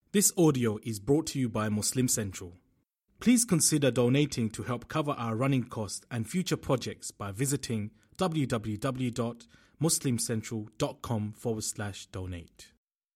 This audio is brought to you by Muslim Central. Please consider donating to help cover our running costs and future projects by visiting www.muslimcentral.com/donate.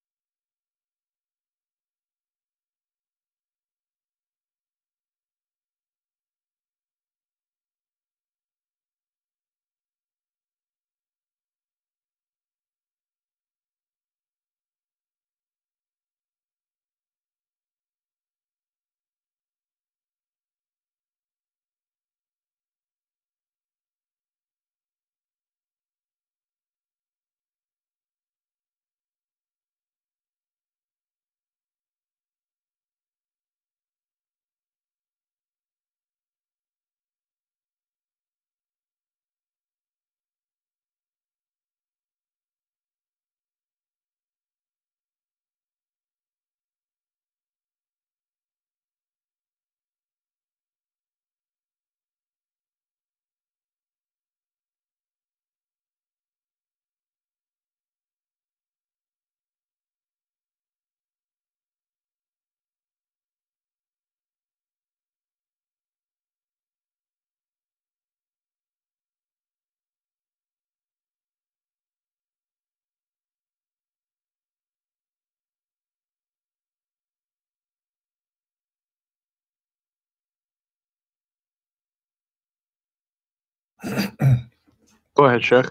Go ahead, Sheikh.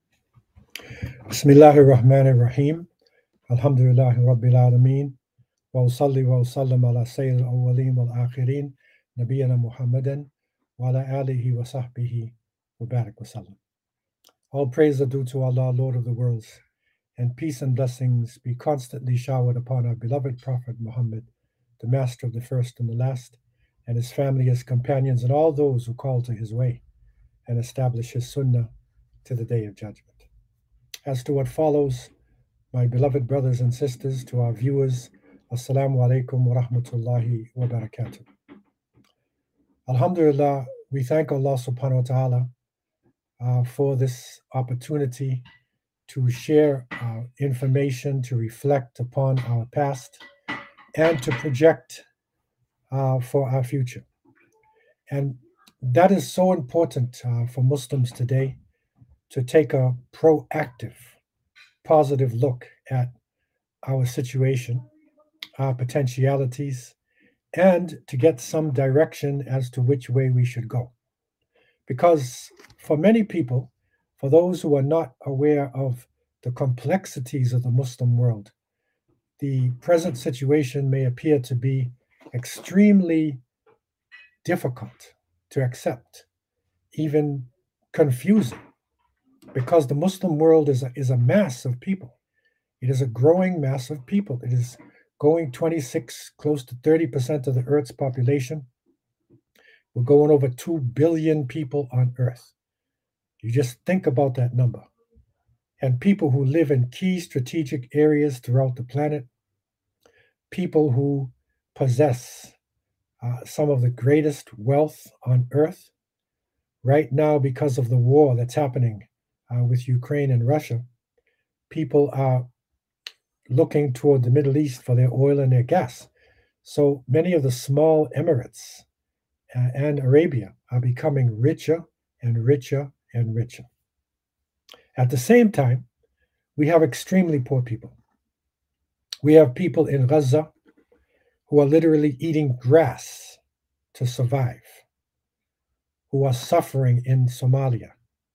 Bismillahir Rahmanir Rahim. Alhamdulillahi Rabbil Alameen. Wa usalli wa usallam ala Sayyid al-awwaleen wal akhirin. Nabiyyina Muhammadan wa ala alihi wa sahbihi wa barak wa sallam. All praise are due to Allah, Lord of the worlds, and peace and blessings be constantly showered upon our beloved Prophet Muhammad, the master of the first and the last, and his family, his companions, and all those who call to his way and establish his sunnah to the day of judgment. As to what follows, my beloved brothers and sisters, to our viewers, Assalamu alaikum wa rahmatullahi wa barakatuh. Alhamdulillah, we thank Allah subhanahu wa ta'ala for this opportunity to share information, to reflect upon our past, and to project for our future. And that is so important for Muslims today, to take a proactive, positive look at our situation, our potentialities, and to get some direction as to which way we should go. Because for many people, for those who are not aware of the complexities of the Muslim world, the present situation may appear to be extremely difficult to accept, even confusing, because the Muslim world is a mass of people. It is a growing mass of people. It is going 26, close to 30% of the Earth's population. We're going over 2 billion people on Earth. You just think about that number. And people who live in key strategic areas throughout the planet, people who possess some of the greatest wealth on Earth. Right now, because of the war that's happening with Ukraine and Russia, people are looking toward the Middle East for their oil and their gas. So many of the small emirates and Arabia are becoming richer and richer and richer. At the same time, we have extremely poor people. We have people in Gaza who are literally eating grass to survive, who are suffering in Somalia.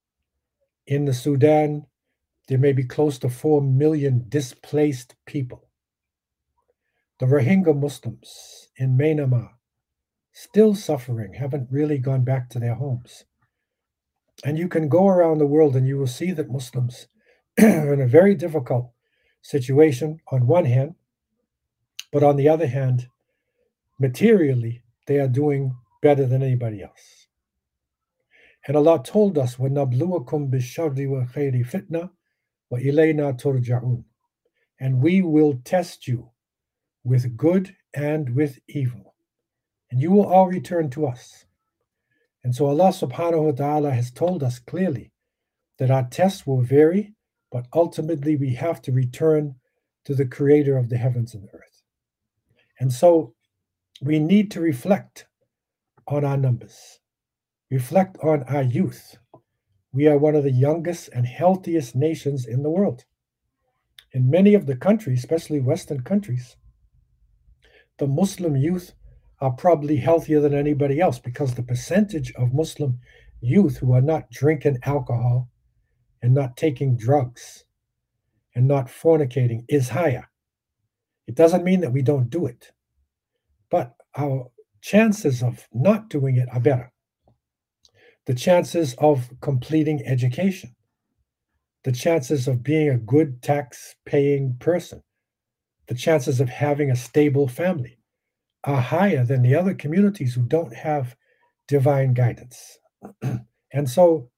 In the Sudan, there may be close to 4 million displaced people. The Rohingya Muslims in Myanmar, still suffering, haven't really gone back to their homes. And you can go around the world and you will see that Muslims are in a very difficult situation on one hand, but on the other hand, materially, they are doing better than anybody else. And Allah told us, وَنَبْلُوَكُمْ بِالشَّرِّ وَالْخَيْرِ فِتْنَةً وَإِلَيْنَا تُرْجَعُونَ. And we will test you with good and with evil, and you will all return to us. And so Allah subhanahu wa ta'ala has told us clearly that our tests will vary, but ultimately we have to return to the creator of the heavens and the earth. And so we need to reflect on our numbers, reflect on our youth. We are one of the youngest and healthiest nations in the world. In many of the countries, especially Western countries, the Muslim youth are probably healthier than anybody else because the percentage of Muslim youth who are not drinking alcohol and not taking drugs and not fornicating is higher. It doesn't mean that we don't do it, but our chances of not doing it are better. The chances of completing education, the chances of being a good tax-paying person, the chances of having a stable family are higher than the other communities who don't have divine guidance. And so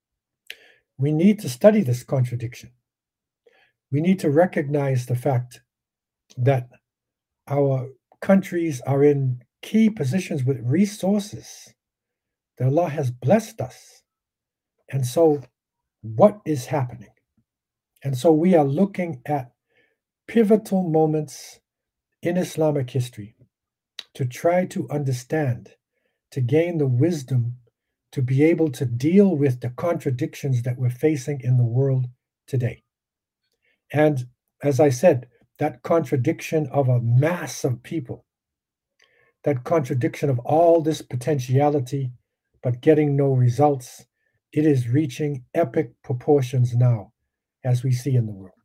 we need to study this contradiction. We need to recognize the fact that our countries are in key positions with resources that Allah has blessed us. And so what is happening? And so we are looking at pivotal moments in Islamic history to try to understand, to gain the wisdom to be able to deal with the contradictions that we're facing in the world today. And as I said, that contradiction of a mass of people, that contradiction of all this potentiality, but getting no results, it is reaching epic proportions now, as we see in the world.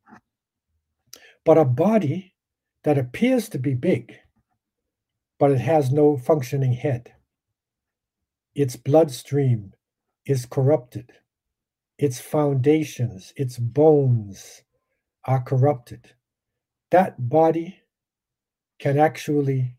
But a body that appears to be big, but it has no functioning head. Its bloodstream is corrupted. Its foundations, its bones are corrupted. That body can actually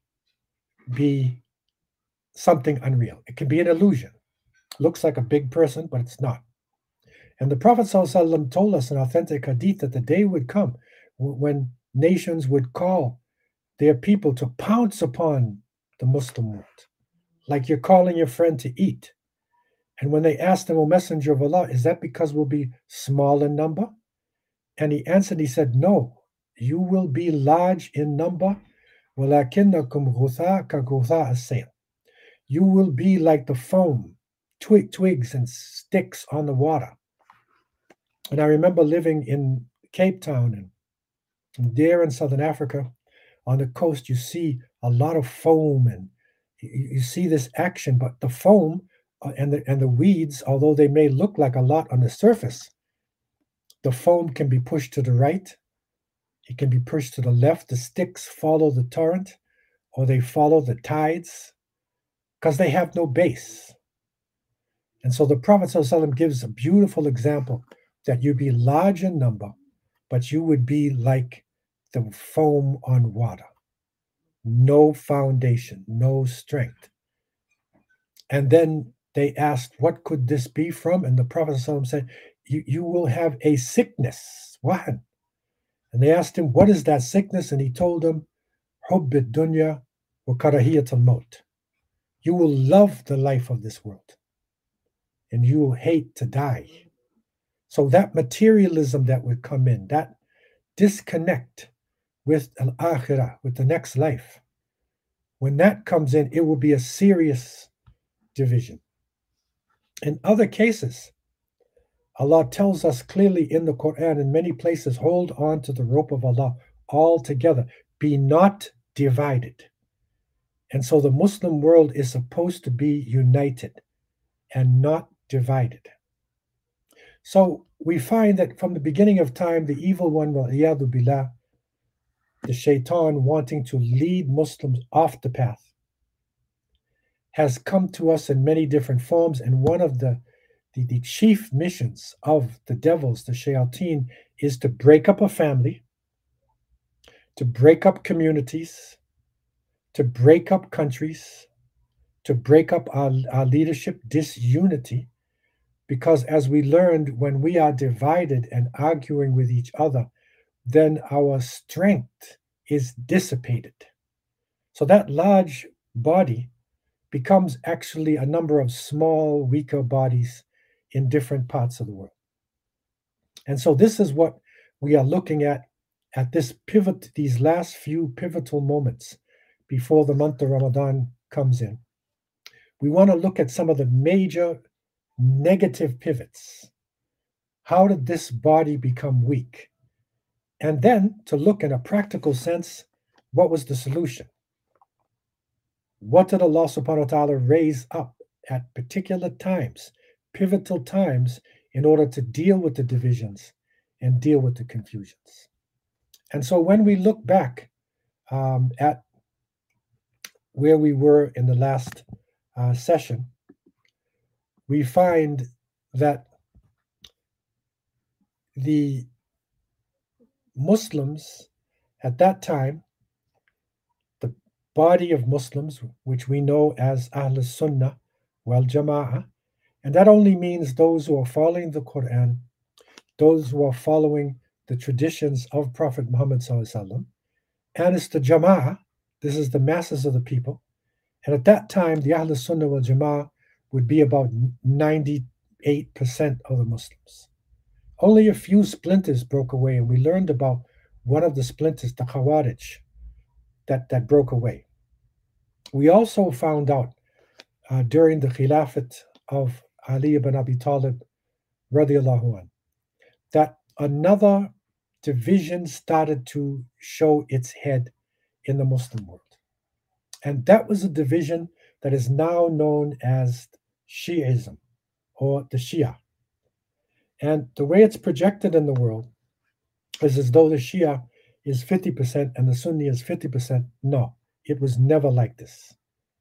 be something unreal. It can be an illusion. Looks like a big person, but it's not. And the Prophet ﷺ told us in authentic hadith that the day would come when nations would call their people to pounce upon the Muslim world, like you're calling your friend to eat. And when they asked him, O Messenger of Allah, is that because we'll be small in number? And he answered, he said, no, you will be large in number. وَلَكِنَّكُمْ غُثَاءَ كَغُثَاءِ السَّيْلِ. You will be like the foam, twigs and sticks on the water. And I remember living in Cape Town, and there in Southern Africa, on the coast, you see a lot of foam, and you see this action, but the foam and the weeds, although they may look like a lot on the surface, the foam can be pushed to the right, it can be pushed to the left. The sticks follow the torrent, or they follow the tides, because they have no base. And so the Prophet ﷺ gives a beautiful example that you'd be large in number, but you would be like the foam on water. No foundation, no strength. And then they asked, what could this be from? And the Prophet ﷺ said, you will have a sickness. What? And they asked him, what is that sickness? And he told them, Hubb ad-dunya wa karahiyat al-maut. You will love the life of this world, and you will hate to die. So that materialism that would come in, that disconnect with al-akhirah, with the next life, when that comes in, it will be a serious division. In other cases, Allah tells us clearly in the Quran, in many places, hold on to the rope of Allah all together. Be not divided. And so the Muslim world is supposed to be united and not divided. So we find that from the beginning of time, the evil one, wal-iyadu billah, the shaitan wanting to lead Muslims off the path, has come to us in many different forms. And one of the chief missions of the devils, the shayateen, is to break up a family, to break up communities, to break up countries, to break up our leadership, disunity. Because as we learned, when we are divided and arguing with each other, then our strength is dissipated. So that large body becomes actually a number of small, weaker bodies in different parts of the world. And so this is what we are looking at this pivot, these last few pivotal moments before the month of Ramadan comes in, we want to look at some of the major negative pivots. How did this body become weak? And then to look in a practical sense, what was the solution? What did Allah subhanahu wa ta'ala raise up at particular times, pivotal times, in order to deal with the divisions and deal with the confusions? And so when we look back at where we were in the last session, we find that the Muslims at that time, the body of Muslims, which we know as Ahl Sunnah wal Jama'ah, and that only means those who are following the Quran, those who are following the traditions of Prophet Muhammad sallallahu alaihi wasallam, and it's the Jama'ah. This is the masses of the people. And at that time, the Ahl Sunnah wal Jama'ah would be about 98% of the Muslims. Only a few splinters broke away, and we learned about one of the splinters, the Khawarij, that broke away. We also found out during the Khilafat of Ali ibn Abi Talib, radiallahu anh, that another division started to show its head in the Muslim world. And that was a division that is now known as Shi'ism, or the Shia. And the way it's projected in the world is as though the Shia is 50% and the Sunni is 50%. No, it was never like this.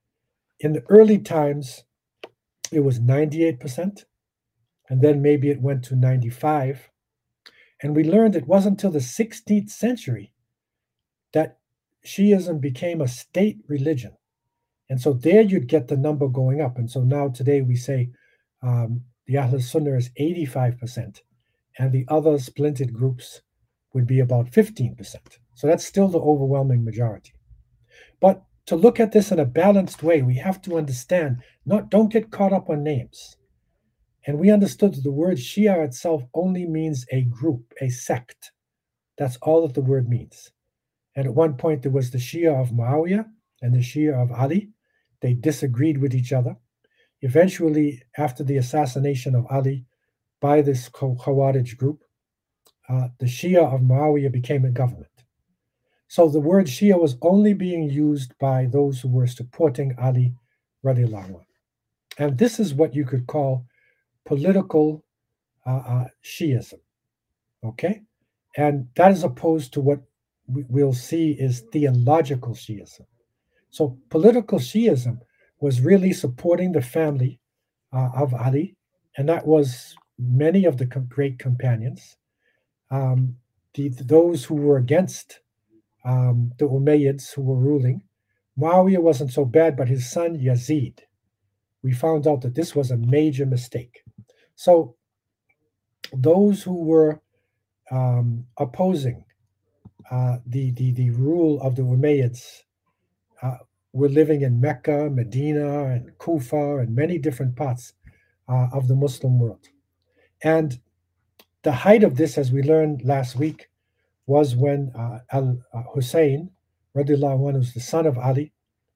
In the early times, it was 98%, and then maybe it went to 95%. And we learned it wasn't until the 16th century that Shiism became a state religion. And so there you'd get the number going up. And so now today we say the Ahl Sunnah is 85%, and the other splintered groups would be about 15%. So that's still the overwhelming majority. But to look at this in a balanced way, we have to understand, don't get caught up on names. And we understood that the word Shia itself only means a group, a sect. That's all that the word means. And at one point there was the Shia of Muawiyah and the Shia of Ali. They disagreed with each other. Eventually, after the assassination of Ali by this Khawarij group, the Shia of Muawiyah became a government. So the word Shia was only being used by those who were supporting Ali radiallahu anh. And this is what you could call political Shiism, okay? And that is opposed to what we'll see is theological Shiism. So political Shiism was really supporting the family of Ali, and that was many of the great companions. Those who were against the Umayyads who were ruling, Muawiyah wasn't so bad, but his son Yazid, we found out that this was a major mistake. So those who were opposing the rule of the Umayyads were living in Mecca, Medina, and Kufa, and many different parts of the Muslim world. And the height of this, as we learned last week, was when Hussein, radiallahu anhu, was the son of Ali.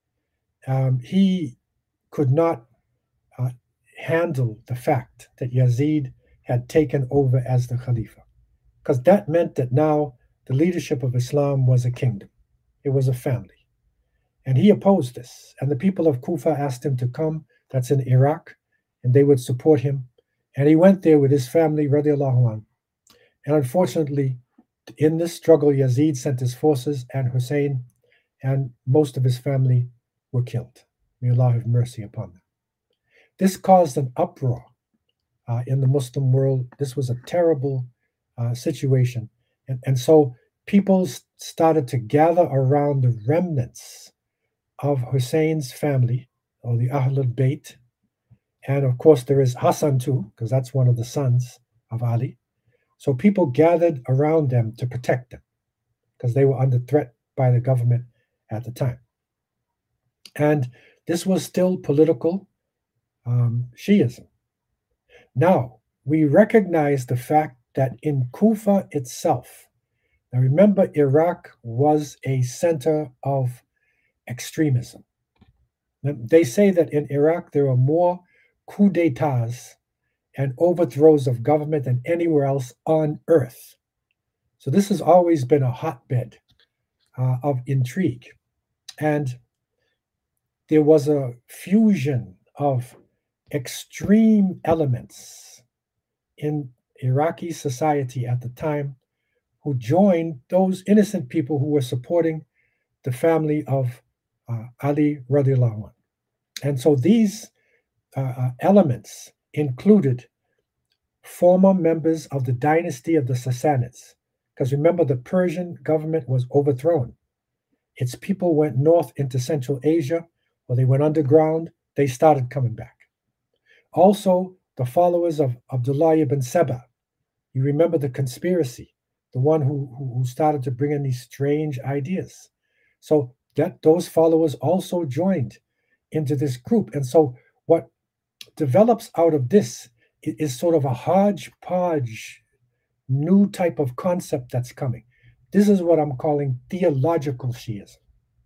He could not handle the fact that Yazid had taken over as the Khalifa, because that meant that now the leadership of Islam was a kingdom. It was a family. And he opposed this. And the people of Kufa asked him to come, that's in Iraq, and they would support him. And he went there with his family, radiallahu anh. And unfortunately, in this struggle, Yazid sent his forces, and Hussein and most of his family were killed. May Allah have mercy upon them. This caused an uproar in the Muslim world. This was a terrible situation. And so people started to gather around the remnants of Hussein's family, or the Ahlul Bayt. And of course, there is Hassan too, because that's one of the sons of Ali. So people gathered around them to protect them, because they were under threat by the government at the time. And this was still political Shiism. Now, we recognize the fact that in Kufa itself, now remember, Iraq was a center of extremism. They say that in Iraq there are more coups d'etats and overthrows of government than anywhere else on earth. So this has always been a hotbed of intrigue. And there was a fusion of extreme elements in Iraqi society at the time who joined those innocent people who were supporting the family of Ali radiallahu anhu. And so these elements included former members of the dynasty of the Sassanids. Because remember, the Persian government was overthrown. Its people went north into Central Asia, or they went underground. They started coming back. Also, the followers of Abdullah ibn Saba. You remember the conspiracy, the one who started to bring in these strange ideas. So that those followers also joined into this group. And so what develops out of this is sort of a hodgepodge, new type of concept that's coming. This is what I'm calling theological Shiism.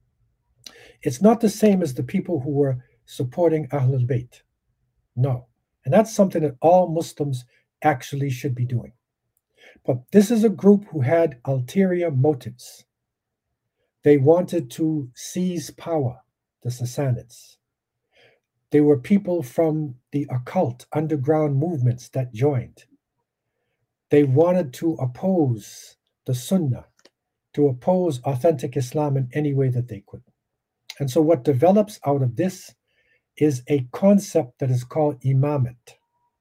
It's not the same as the people who were supporting Ahlul Bayt. No. And that's something that all Muslims actually should be doing. But this is a group who had ulterior motives. They wanted to seize power, the Sassanids. They were people from the occult underground movements that joined. They wanted to oppose the Sunnah, to oppose authentic Islam in any way that they could. And so what develops out of this is a concept that is called imamat.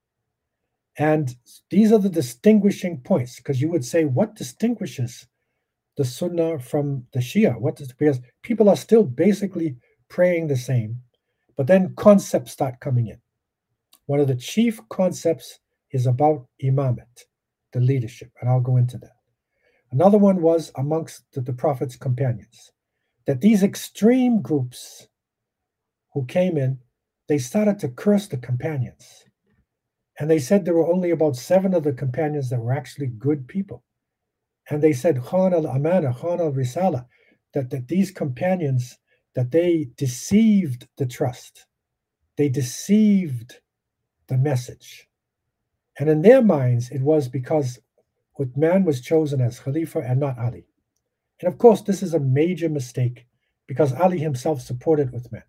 And these are the distinguishing points, because you would say, what distinguishes the Sunnah from the Shia? Because people are still basically praying the same, but then concepts start coming in. One of the chief concepts is about imamat, the leadership, and I'll go into that. Another one was amongst the Prophet's companions, that these extreme groups who came in, they started to curse the companions. And they said there were only about 7 of the companions that were actually good people. And they said, Khan al-Amana, Khan al-Risala, that these companions, that they deceived the trust. They deceived the message. And in their minds, it was because Uthman was chosen as Khalifa and not Ali. And of course, this is a major mistake because Ali himself supported Uthman.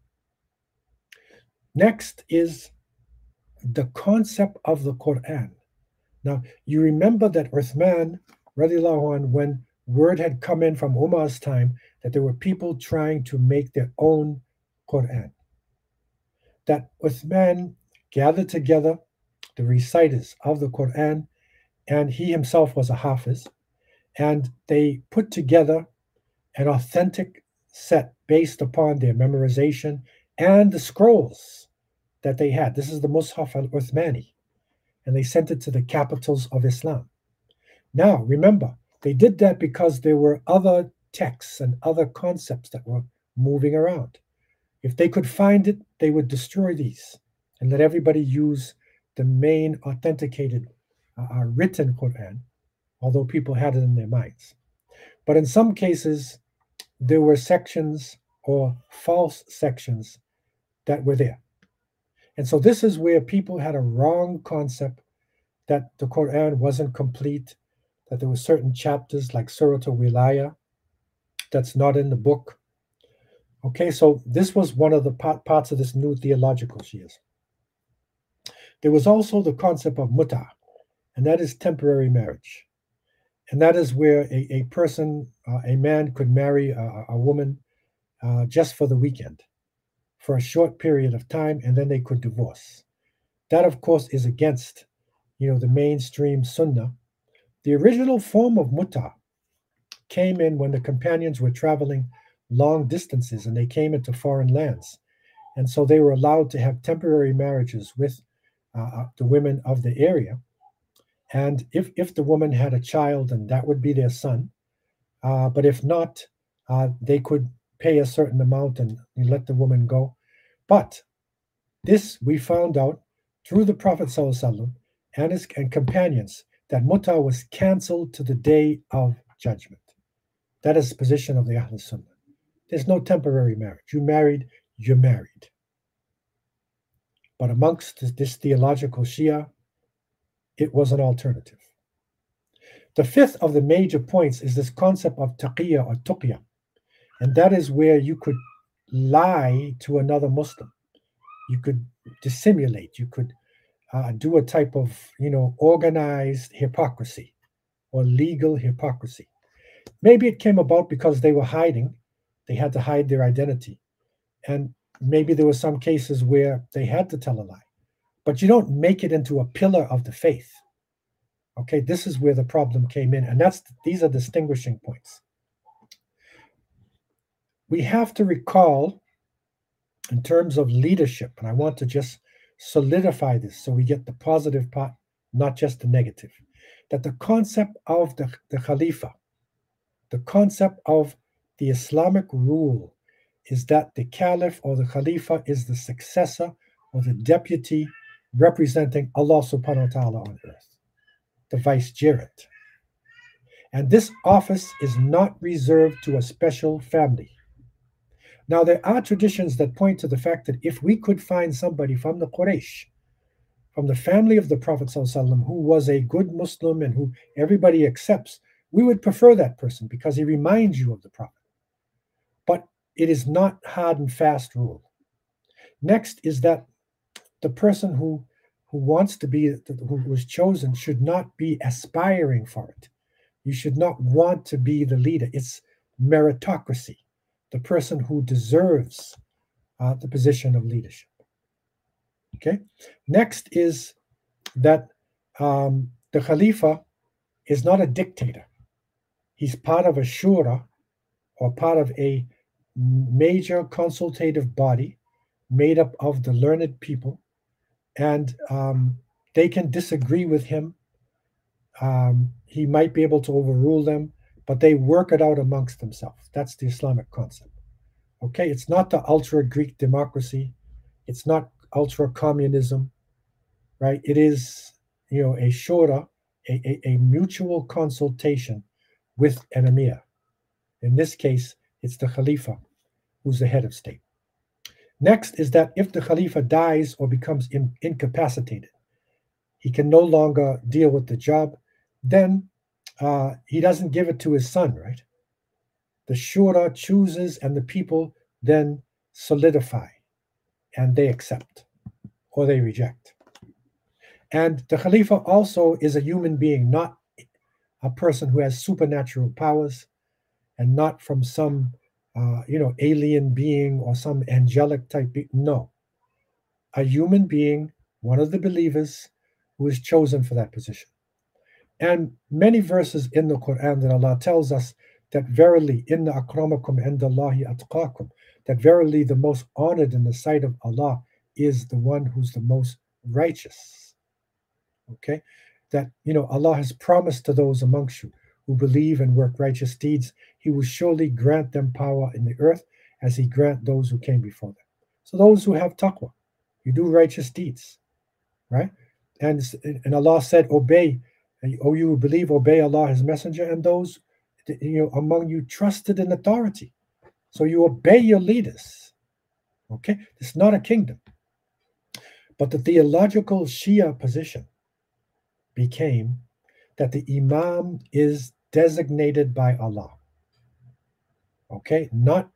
Next is the concept of the Quran. Now, you remember that Uthman, radiallahu anh, when word had come in from Umar's time that there were people trying to make their own Quran, that Uthman gathered together the reciters of the Quran, and he himself was a Hafiz, and they put together an authentic set based upon their memorization and the scrolls that they had. This is the Mus'haf al-Uthmani, and they sent it to the capitals of Islam. Now, remember, they did that because there were other texts and other concepts that were moving around. If they could find it, they would destroy these and let everybody use the main authenticated written Quran, although people had it in their minds. But in some cases, there were sections or false sections that were there. And so this is where people had a wrong concept that the Quran wasn't complete, that there were certain chapters like Surah Al-Wilaya that's not in the book. Okay, so this was one of the parts of this new theological Shiism. There was also the concept of muta, and that is temporary marriage. And that is where a person, a man could marry a woman just for the weekend, for a short period of time, and then they could divorce. That, of course, is against, the mainstream Sunnah. The original form of muta came in when the companions were traveling long distances and they came into foreign lands. And so they were allowed to have temporary marriages with the women of the area. And if the woman had a child, then that would be their son. But if not, they could pay a certain amount and let the woman go. But this we found out through the Prophet ﷺ and his companions that muta was canceled to the day of judgment. That is the position of the Ahl Sunnah. There's no temporary marriage. You married, you're married. But amongst this theological Shia, it was an alternative. The fifth of the major points is this concept of taqiyya or tuqya. And that is where you could lie to another Muslim. You could dissimulate. You could do a type of, organized hypocrisy or legal hypocrisy. Maybe it came about because they were hiding. They had to hide their identity. And maybe there were some cases where they had to tell a lie. But you don't make it into a pillar of the faith. Okay, this is where the problem came in. And these are distinguishing points. We have to recall, in terms of leadership, and I want to just solidify this so we get the positive part, not just the negative, that the concept of the Khalifa, the concept of the Islamic rule, is that the Caliph or the Khalifa is the successor or the deputy representing Allah subhanahu wa ta'ala on earth, the vicegerent. And this office is not reserved to a special family. Now, there are traditions that point to the fact that if we could find somebody from the Quraysh, from the family of the Prophet ﷺ, who was a good Muslim and who everybody accepts, we would prefer that person because he reminds you of the Prophet. But it is not hard and fast rule. Next is that the person who wants to be, who was chosen, should not be aspiring for it. You should not want to be the leader. It's meritocracy, the person who deserves the position of leadership. Okay. Next is that the Khalifa is not a dictator. He's part of a shura, or part of a major consultative body made up of the learned people, and they can disagree with him. He might be able to overrule them, but they work it out amongst themselves. That's the Islamic concept. Okay, it's not the ultra-Greek democracy. It's not ultra-communism, right? It is, a shura, a mutual consultation with an emir. In this case, it's the Khalifa who's the head of state. Next is that if the Khalifa dies or becomes incapacitated, he can no longer deal with the job, then he doesn't give it to his son, right? The shura chooses and the people then solidify and they accept or they reject. And the Khalifa also is a human being, not a person who has supernatural powers and not from some alien being or some angelic type being. No. A human being, one of the believers who is chosen for that position. And many verses in the Quran that Allah tells us that verily, inna akramakum indallahi atqakum, that verily the most honored in the sight of Allah is the one who's the most righteous. Okay? That, Allah has promised to those amongst you who believe and work righteous deeds, He will surely grant them power in the earth as He grant those who came before them. So those who have taqwa, you do righteous deeds, right? And Allah said, obey, O you who believe, obey Allah, His messenger, and those among you trusted in authority. So you obey your leaders. Okay? It's not a kingdom. But the theological Shia position became that the Imam is designated by Allah. Okay? Not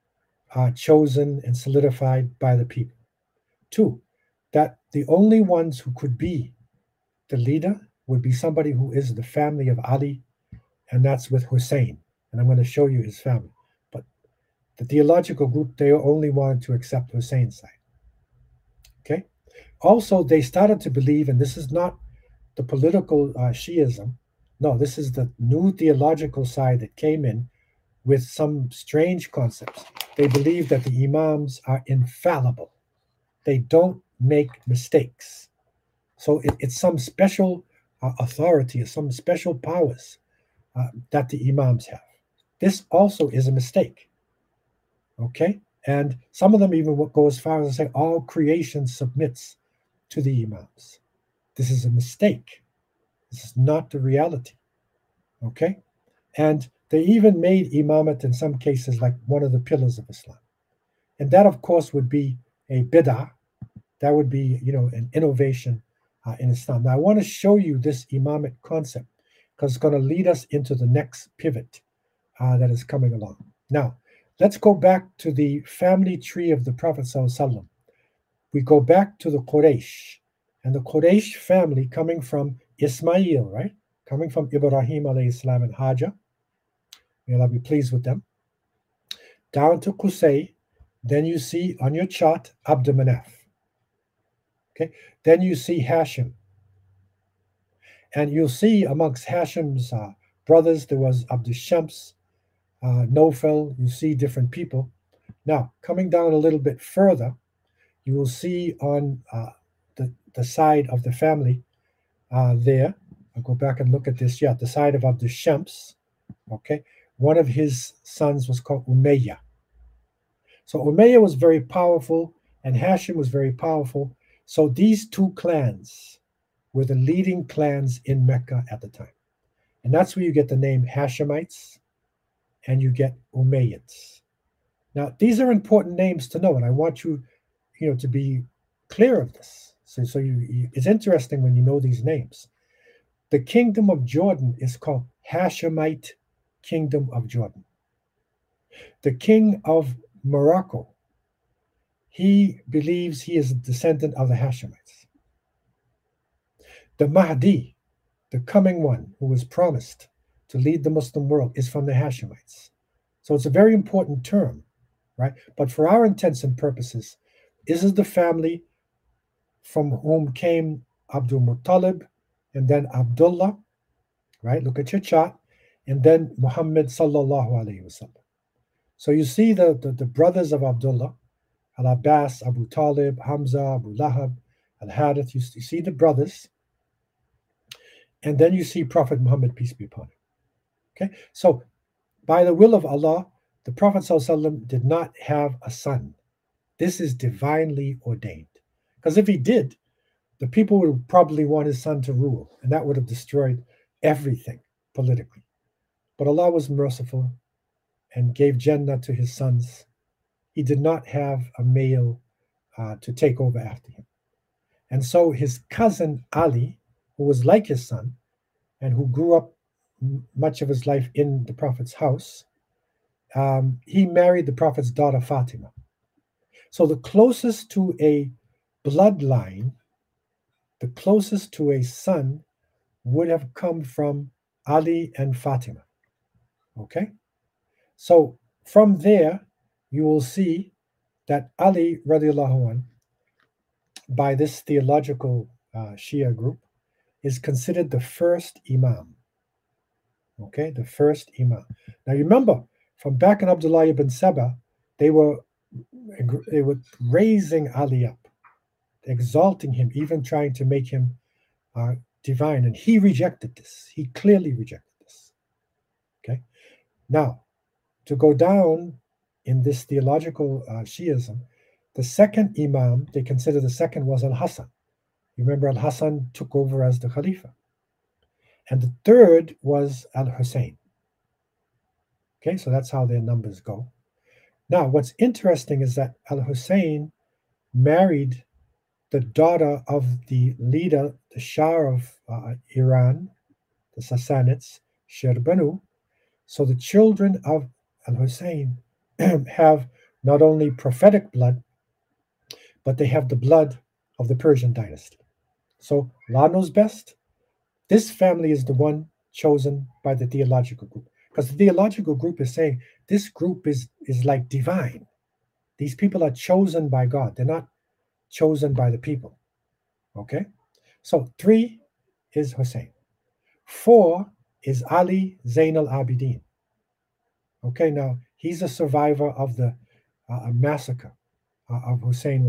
chosen and solidified by the people. 2, that the only ones who could be the leader would be somebody who is the family of Ali, and that's with Hussein. And I'm going to show you his family. But the theological group, they only wanted to accept Hussein's side. Okay? Also, they started to believe, and this is not the political Shiism, no, this is the new theological side that came in with some strange concepts. They believe that the Imams are infallible. They don't make mistakes. So it's some special authority or some special powers that the Imams have. This also is a mistake. Okay? And some of them even go as far as to say all creation submits to the Imams. This is a mistake. This is not the reality. Okay? And They even made imamate in some cases like one of the pillars of Islam. And that, of course, would be a bid'ah. That would be, an innovation in Islam. Now, I want to show you this imamate concept because it's going to lead us into the next pivot that is coming along. Now, let's go back to the family tree of the Prophet ﷺ. We go back to the Quraysh, and the Quraysh family coming from Ismail, right? Coming from Ibrahim alayhi salam and Hajar. May Allah be pleased with them. Down to Qusay, then you see on your chart Abd Manaf. Okay, then you see Hashim. And you'll see amongst Hashim's brothers, there was Abd Shams, Nofel, you see different people. Now, coming down a little bit further, you will see on the side of the family there, I'll go back and look at this, the side of Abd Shams, okay, one of his sons was called Umayyah. So Umayyah was very powerful, and Hashim was very powerful. So these two clans were the leading clans in Mecca at the time. And that's where you get the name Hashemites and you get Umayyads. Now, these are important names to know, and I want you, to be clear of this. So it's interesting when you know these names. The kingdom of Jordan is called Hashemite Kingdom of Jordan. The king of Morocco, he believes he is a descendant of the Hashemites. The Mahdi, the coming one who was promised to lead the Muslim world, is from the Hashemites. So it's a very important term, right? But for our intents and purposes, this is the family from whom came Abdul Muttalib, and then Abdullah, right? Look at your chart, and then Muhammad sallallahu alaihi wasallam. So you see the brothers of Abdullah, Al-Abbas, Abu Talib, Hamza, Abu Lahab, Al-Harith. You see the brothers. And then you see Prophet Muhammad, peace be upon him. Okay? So by the will of Allah, the Prophet ﷺ did not have a son. This is divinely ordained. Because if he did, the people would probably want his son to rule, and that would have destroyed everything politically. But Allah was merciful and gave Jannah to his sons. He did not have a male to take over after him. And so his cousin Ali, who was like his son and who grew up much of his life in the Prophet's house, he married the Prophet's daughter Fatima. So the closest to a bloodline, the closest to a son, would have come from Ali and Fatima. Okay? So from there, you will see that Ali radiallahu anh, by this theological Shia group, is considered the first Imam. Okay, the first Imam. Now you remember, from back in Abdullah ibn Saba, they were raising Ali up, exalting him, even trying to make him divine, and he rejected this. He clearly rejected this. Okay, now to go down in this theological Shiism, the second Imam, they consider the second was Al-Hassan. You remember Al-Hassan took over as the Khalifa. And the third was Al-Hussein. Okay, so that's how their numbers go. Now, what's interesting is that Al-Hussein married the daughter of the leader, the Shah of Iran, the Sassanids, Shirbanu. So the children of Al-Hussein have not only prophetic blood, but they have the blood of the Persian dynasty. So Allah knows best. This family is the one chosen by the theological group, because the theological group is saying this group is like divine. These people are chosen by God. They're not chosen by the people. Okay? So 3 is Hussein. 4 is Ali Zain al-Abidin. Okay, now he's a survivor of the massacre of Hussein.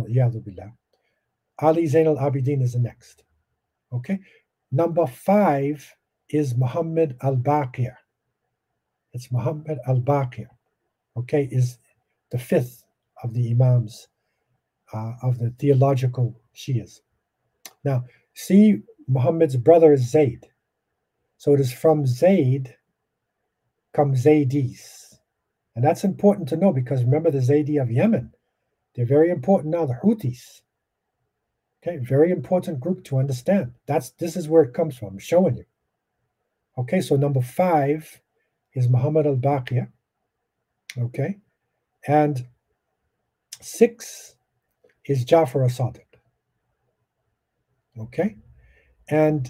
Ali Zain al-Abidin is the next. Okay, number 5 is Muhammad al-Baqir. It's Muhammad al-Baqir. Okay, is the 5th of the Imams of the theological Shias. Now, see, Muhammad's brother is Zayd. So it is from Zayd come Zaydis. And that's important to know because remember the Zaydi of Yemen. They're very important now, the Houthis. Okay, very important group to understand. This is where it comes from. I'm showing you. Okay, so number 5 is Muhammad al-Baqir. Okay, and 6 is Jafar al-Sadiq. Okay, and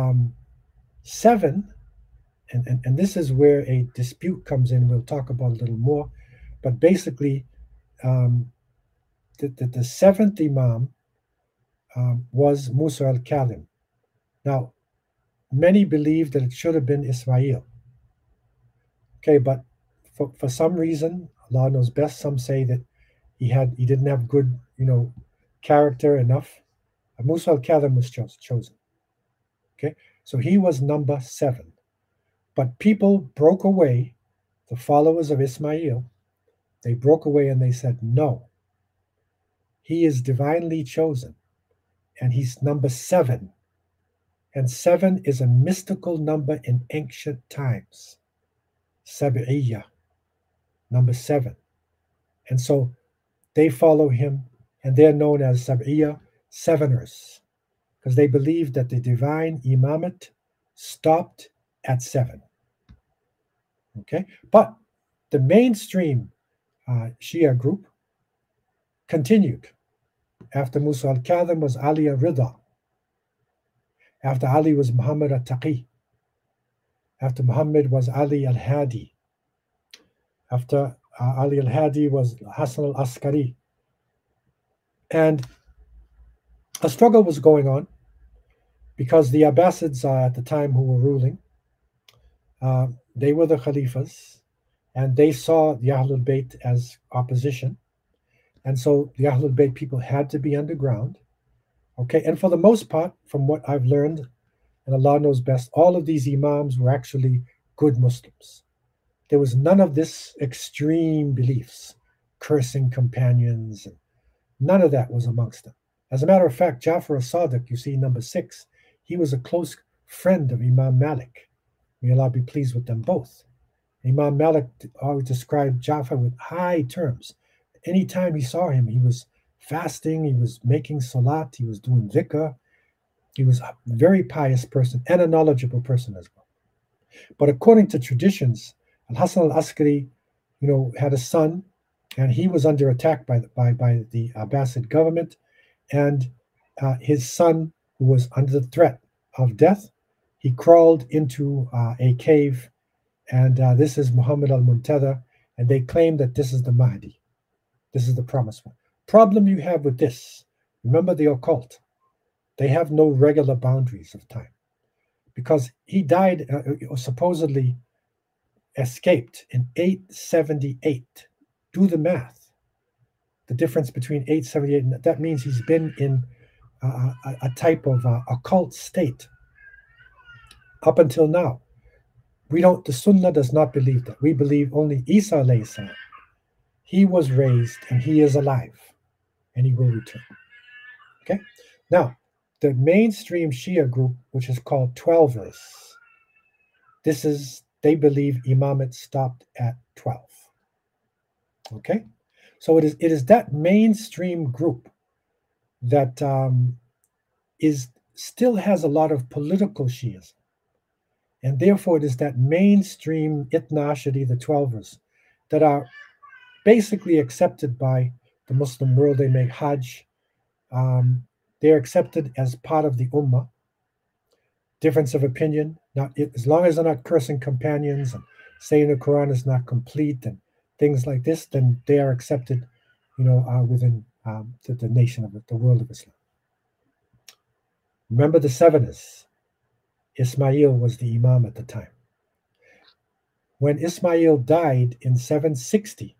7, and this is where a dispute comes in. We'll talk about a little more, but basically, the 7th Imam was Musa al-Kadhim. Now, many believe that it should have been Ismail. Okay, but for some reason, Allah knows best. Some say that he didn't have good, character enough. Musa al-Kadhim was chosen. Okay, so he was number 7. But people broke away, the followers of Ismail, they broke away and they said, no, he is divinely chosen, and he's number 7. And 7 is a mystical number in ancient times. Sab'iyya, number 7. And so they follow him, and they're known as Sab'iyya, 7ers, because they believe that the divine imamate stopped at 7. Okay, but the mainstream Shia group continued. After Musa al-Kadhim was Ali al-Rida. After Ali was Muhammad al-Taqi. After Muhammad was Ali al-Hadi. After Ali al-Hadi was Hassan al-Askari. And a struggle was going on because the Abbasids at the time who were ruling, they were the Khalifas, and they saw the Ahlul Bayt as opposition. And so the Ahlul Bayt people had to be underground. Okay, and for the most part, from what I've learned, and Allah knows best, all of these Imams were actually good Muslims. There was none of this extreme beliefs, cursing companions, and none of that was amongst them. As a matter of fact, Jafar al-Sadiq, you see number 6, he was a close friend of Imam Malik. May Allah be pleased with them both. Imam Malik always described Jafar with high terms. Anytime he saw him, he was fasting, he was making salat, he was doing dhikr. He was a very pious person and a knowledgeable person as well. But according to traditions, Al-Hasan al-Askari, had a son, and he was under attack by the Abbasid government, and his son, who was under the threat of death, he crawled into a cave, and this is Muhammad al-Muntadhar, and they claim that this is the Mahdi. This is the promised one. Problem you have with this, remember the occult, they have no regular boundaries of time, because he died, supposedly escaped in 878. Do the math. The difference between 878, and that means he's been in a type of occult state up until now. The Sunnah does not believe that. We believe only Isa alayhi salam. He was raised and he is alive and he will return. Okay? Now, the mainstream Shia group, which is called Twelvers, they believe Imamate stopped at 12. Okay? So it is that mainstream group that still has a lot of political Shias. And therefore it is that mainstream Ithna Ashari, the Twelvers, that are basically accepted by the Muslim world. They make Hajj. They're accepted as part of the Ummah. Difference of opinion, as long as they're not cursing companions and saying the Quran is not complete and things like this, then they are accepted, within the nation of the world of Islam. Remember the 7ers. Ismail was the Imam at the time. When Ismail died in 760,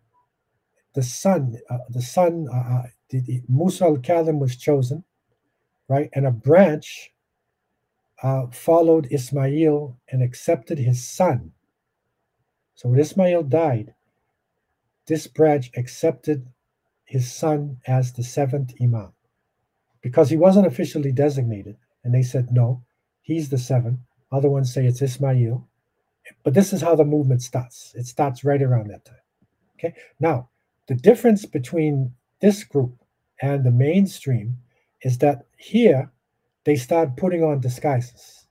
Musa al-Kadhim was chosen, right? And a branch followed Ismail and accepted his son. So when Ismail died, this branch accepted his son as the 7th Imam because he wasn't officially designated. And they said, no, he's the 7th. Other ones say it's Ismail. But this is how the movement starts. It starts right around that time. Okay. Now, the difference between this group and the mainstream is that here they start putting on disguises.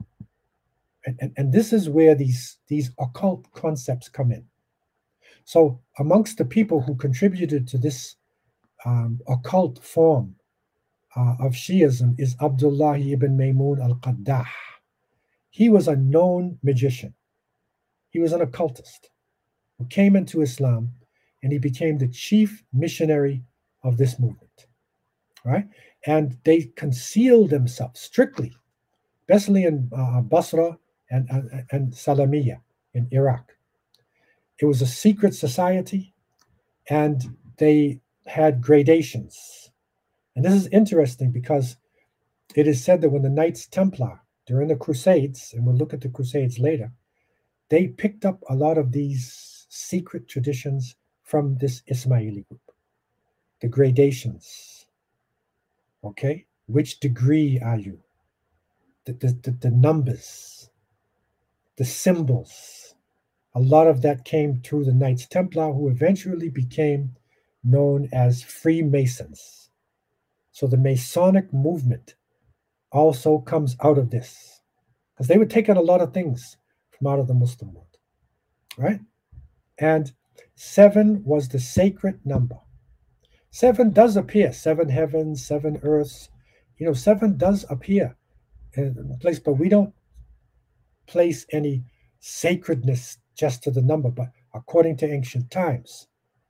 And this is where these occult concepts come in. So amongst the people who contributed to this occult form of Shiism is Abdullah ibn Maymun al-Qaddah. He was a known magician. He was an occultist who came into Islam, and he became the chief missionary of this movement. Right? And they concealed themselves strictly, especially in Basra and Salamiya in Iraq. It was a secret society, and they had gradations. And this is interesting because it is said that when the Knights Templar, during the Crusades, and we'll look at the Crusades later, they picked up a lot of these secret traditions from this Ismaili group. The gradations. Okay? Which degree are you? The numbers, the symbols. A lot of that came through the Knights Templar, who eventually became known as Freemasons. So the Masonic movement also comes out of this, because they were taking a lot of things from out of the Muslim world, right? And 7 was the sacred number. 7 does appear, 7 heavens, 7 earths. 7 does appear in a place, but we don't place any sacredness just to the number. But according to ancient times,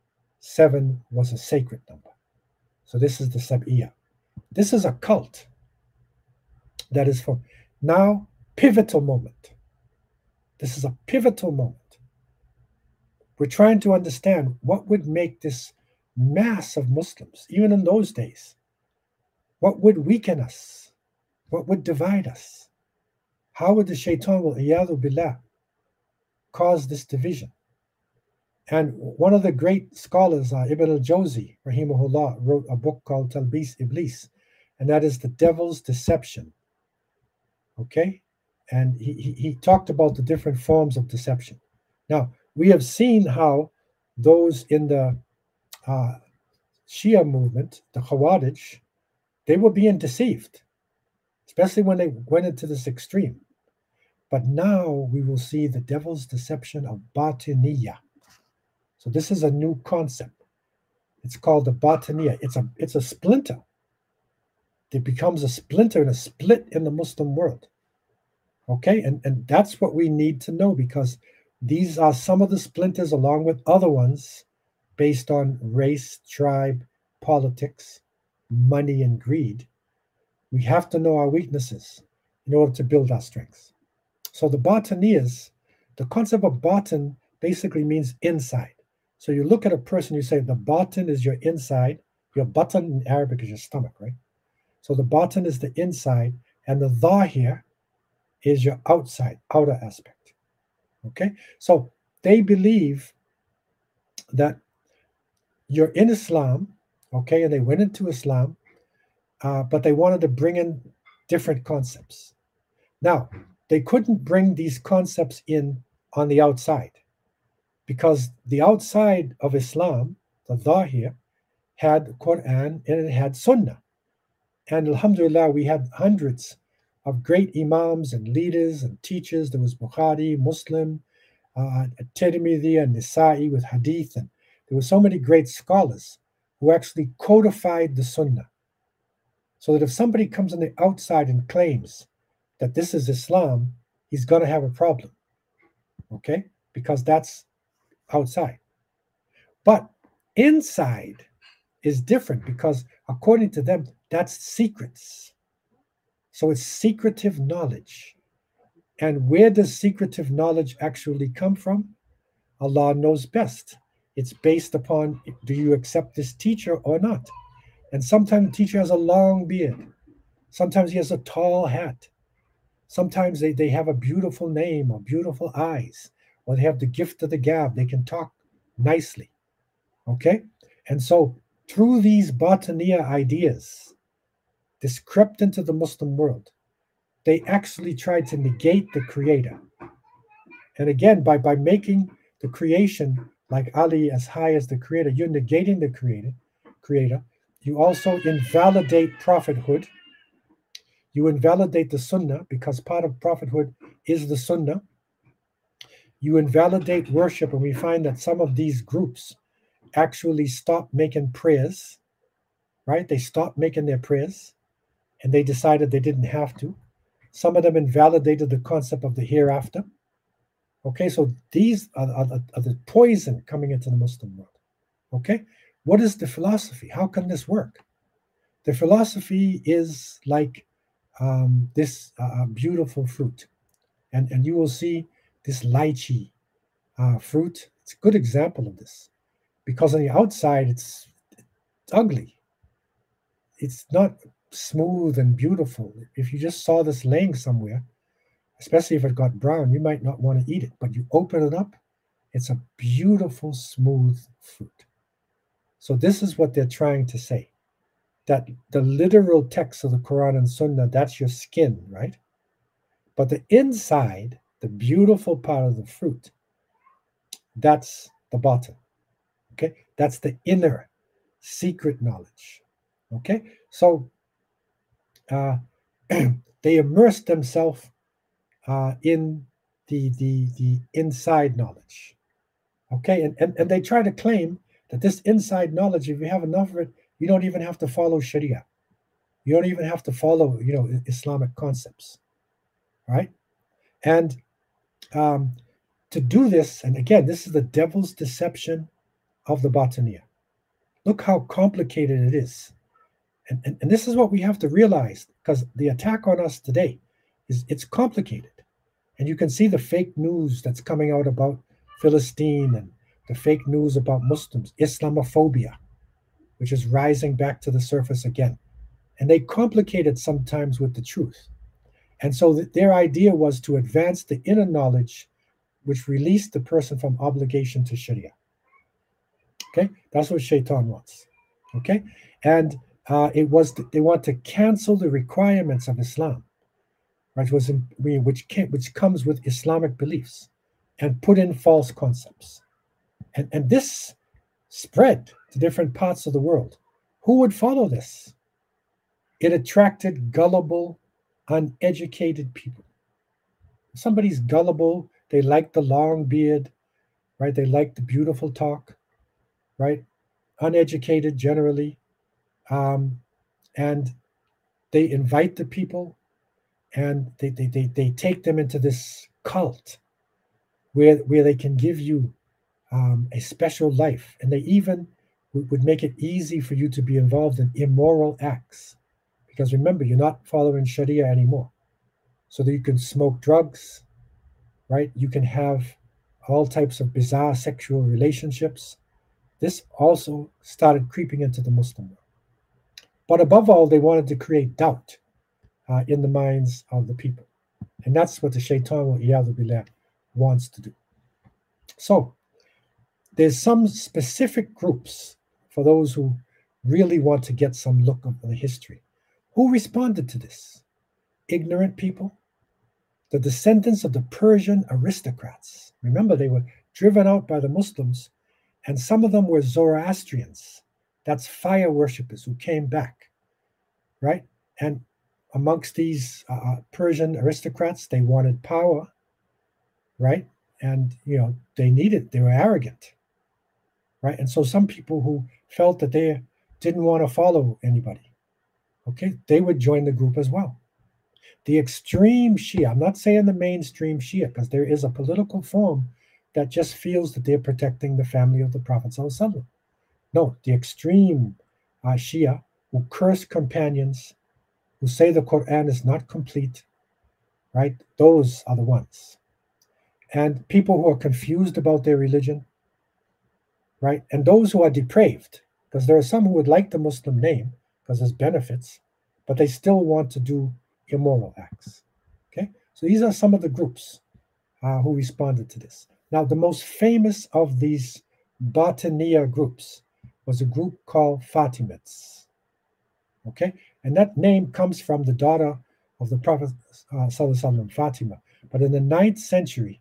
7 was a sacred number. So this is the Sab'iyah. This is a cult that is for now pivotal moment. This is a pivotal moment. We're trying to understand what would make this mass of Muslims, even in those days, what would weaken us? What would divide us? How would the shaitan, wal-iyadhu billah, cause this division? And one of the great scholars, Ibn al-Jawzi, rahimahullah, wrote a book called Talbis Iblis, and that is the devil's deception. Okay? And he talked about the different forms of deception. Now, we have seen how those in the Shia movement, the Khawarij, they were being deceived, especially when they went into this extreme. But now we will see the devil's deception of Batiniyah. So this is a new concept. It's called the Batiniyah. It's a splinter. It becomes a splinter and a split in the Muslim world. Okay, and that's what we need to know, because these are some of the splinters along with other ones based on race, tribe, politics, money, and greed. We have to know our weaknesses in order to build our strengths. So the Batiniyas, the concept of batin basically means inside. So you look at a person, you say the batin is your inside. Your batan in Arabic is your stomach, right? So the batin is the inside, and the dhahir is your outside, outer aspect. Okay? So they believe that you're in Islam, okay, and they went into Islam, but they wanted to bring in different concepts. Now, they couldn't bring these concepts in on the outside, because the outside of Islam, the Dhahir, had Quran and it had Sunnah. And alhamdulillah, we had hundreds of great imams and leaders and teachers. There was Bukhari, Muslim, Tirmidhi, and Nisa'i with hadith. And there were so many great scholars who actually codified the Sunnah. So that if somebody comes on the outside and claims that this is Islam, he's going to have a problem. Okay? Because that's outside. But inside is different, because according to them, that's secrets. So it's secretive knowledge. And where does secretive knowledge actually come from? Allah knows best. It's based upon, do you accept this teacher or not? And sometimes the teacher has a long beard. Sometimes he has a tall hat. Sometimes they have a beautiful name or beautiful eyes, or they have the gift of the gab. They can talk nicely. Okay? And so through these Batiniya ideas, this crept into the Muslim world. They actually tried to negate the creator. And again, by making the creation like Ali as high as the creator, you're negating the creator. You also invalidate prophethood. You invalidate the sunnah, because part of prophethood is the sunnah. You invalidate worship, and we find that some of these groups actually stopped making prayers, right? They stopped making their prayers, and they decided they didn't have to. Some of them invalidated the concept of the hereafter. Okay, so these are the poison coming into the Muslim world. Okay, what is the philosophy? How can this work? The philosophy is like this beautiful fruit, and you will see this lychee fruit. It's a good example of this, because on the outside it's ugly. It's not smooth and beautiful. If you just saw this laying somewhere, especially if it got brown, you might not want to eat it. But you open it up, it's a beautiful, smooth fruit. So this is what they're trying to say, that the literal text of the Quran and Sunnah, that's your skin, right? But the inside, the beautiful part of the fruit, that's the bottom. Okay, that's the inner secret knowledge. Okay, so they immerse themselves in the inside knowledge. Okay, and they try to claim that this inside knowledge, if you have enough of it, you don't even have to follow Sharia. You don't even have to follow, Islamic concepts, right? And to do this, and again, this is the devil's deception of the Batiniya. Look how complicated it is. And this is what we have to realize, because the attack on us today it's complicated. And you can see the fake news that's coming out about Philistine, and the fake news about Muslims, Islamophobia, which is rising back to the surface again. And they complicate it sometimes with the truth. And so their idea was to advance the inner knowledge, which released the person from obligation to Sharia. Okay, that's what Shaitan wants. Okay, and they want to cancel the requirements of Islam, right? Which comes with Islamic beliefs, and put in false concepts, and this spread to different parts of the world. Who would follow this? It attracted gullible, uneducated people. If somebody's gullible, they like the long beard, right? They like the beautiful talk, right? Uneducated generally, and they invite the people, and they take them into this cult where they can give you a special life, and they even would make it easy for you to be involved in immoral acts, because remember, you're not following Sharia anymore. So that you can smoke drugs, right? You can have all types of bizarre sexual relationships. This also started creeping into the Muslim world. But above all, they wanted to create doubt in the minds of the people. And that's what the Shaitan wants to do. So there's some specific groups, for those who really want to get some look of the history. Who responded to this? Ignorant people, the descendants of the Persian aristocrats. Remember, they were driven out by the Muslims, and some of them were Zoroastrians. That's fire worshippers who came back, right? And amongst these Persian aristocrats, they wanted power, right? And, they were arrogant, right? And so some people who felt that they didn't want to follow anybody, okay, they would join the group as well. The extreme Shia, I'm not saying the mainstream Shia, because there is a political form that just feels that they're protecting the family of the Prophet ﷺ. No, the extreme Shia, who curse companions, who say the Quran is not complete, right? Those are the ones. And people who are confused about their religion, right? And those who are depraved, because there are some who would like the Muslim name because there's benefits, but they still want to do immoral acts. Okay, so these are some of the groups who responded to this. Now, the most famous of these Batiniya groups was a group called Fatimids. Okay, and that name comes from the daughter of the Prophet ﷺ, Fatima. But in the 9th century,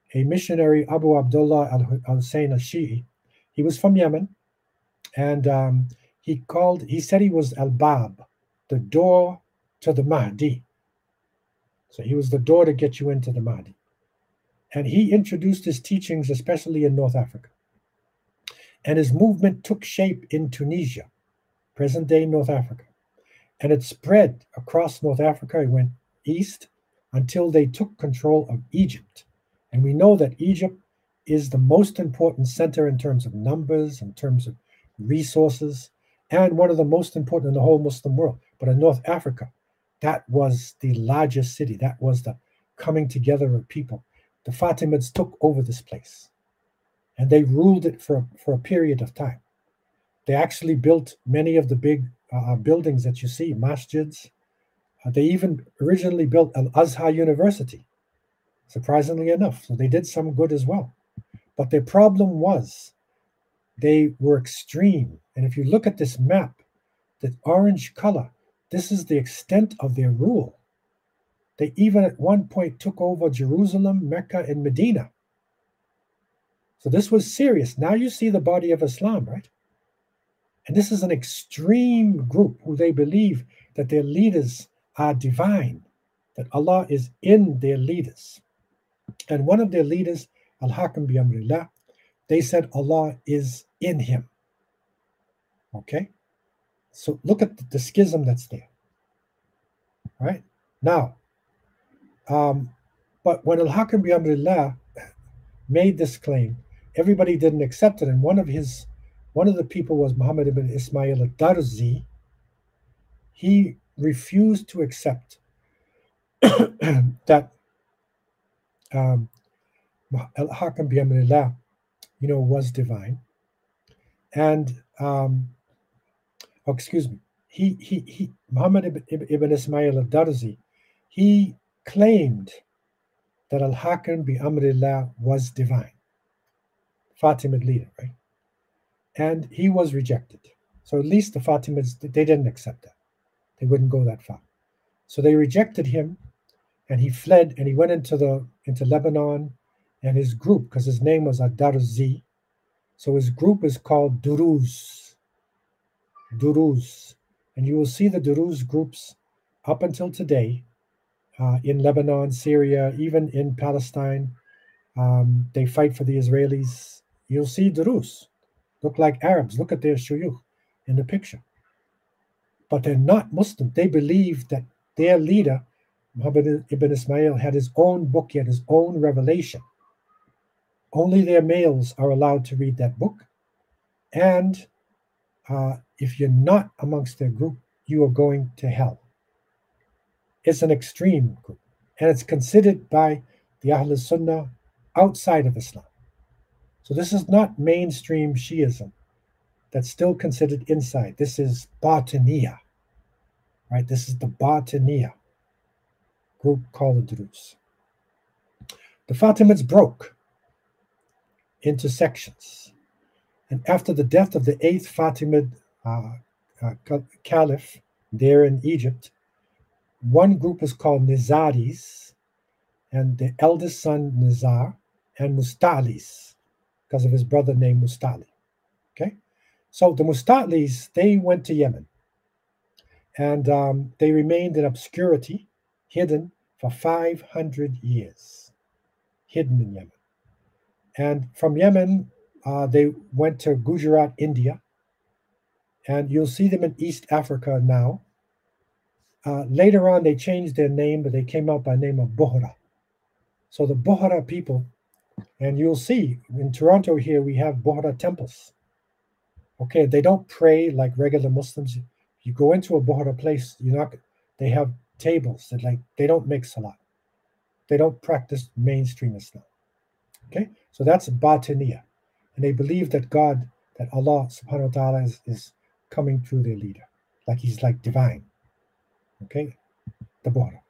a missionary, Abu Abdullah al-Hussein al-Shi'i. He was from Yemen, and he said he was al-Bab, the door to the Mahdi. So he was the door to get you into the Mahdi. And he introduced his teachings, especially in North Africa. And his movement took shape in Tunisia, present-day North Africa. And it spread across North Africa. It went east until they took control of Egypt. And we know that Egypt is the most important center in terms of numbers, in terms of resources, and one of the most important in the whole Muslim world. But in North Africa, that was the largest city. That was the coming together of people. The Fatimids took over this place, and they ruled it for a period of time. They actually built many of the big buildings that you see, masjids. They even originally built Al-Azhar University, surprisingly enough. So they did some good as well. But their problem was they were extreme. And if you look at this map, the orange color, this is the extent of their rule. They even at one point took over Jerusalem, Mecca, and Medina. So this was serious. Now you see the body of Islam, right? And this is an extreme group who they believe that their leaders are divine, that Allah is in their leaders. And one of their leaders, Al-Hakam bi Amrillah, they said Allah is in him. Okay? So look at the schism that's there. Right? Now, but when Al-Hakam bi Amrillah made this claim, everybody didn't accept it. And one of the people was Muhammad ibn Ismail al-Darzi. He refused to accept that Al-Hakam bi Amrillah, was divine. And Muhammad ibn Ismail al-Darzi, he claimed that Al-Hakam bi Amrillah was divine. Fatimid leader, right? And he was rejected. So at least the Fatimids, they didn't accept that. They wouldn't go that far. So they rejected him, and he fled, and he went into Lebanon, and his group, because his name was Ad-Darzi, so his group is called Duruz. And you will see the Duruz groups up until today in Lebanon, Syria, even in Palestine. They fight for the Israelis. You'll see Duruz. Look like Arabs. Look at their shuyukh in the picture. But they're not Muslim. They believe that their leader, Muhammad ibn Ismail, had his own book, he had his own revelation. Only their males are allowed to read that book. And if you're not amongst their group, you are going to hell. It's an extreme group. And it's considered by the Ahl Sunnah outside of Islam. So this is not mainstream Shiism. That's still considered inside. This is Batiniya. Right? This is the Batiniya group called the Duruz. The Fatimids broke into sections. And after the death of the 8th Fatimid caliph there in Egypt, one group was called Nizaris, and the eldest son Nizar, and Mustalis, because of his brother named Mustali. Okay? So the Mustalis, they went to Yemen, and they remained in obscurity, hidden for 500 years, hidden in Yemen. And from Yemen, they went to Gujarat, India, and you'll see them in East Africa now. Later on, they changed their name, but they came out by the name of Bohra. So the Bohra people, and you'll see in Toronto here, we have Bohra temples. Okay, they don't pray like regular Muslims. You go into a Bohra place, they have tables that they don't make salat. They don't practice mainstream Islam. Okay, so that's Batiniya. And they believe that God, that Allah subhanahu wa ta'ala is coming through their leader. Like he's like divine. Okay, the Bohra.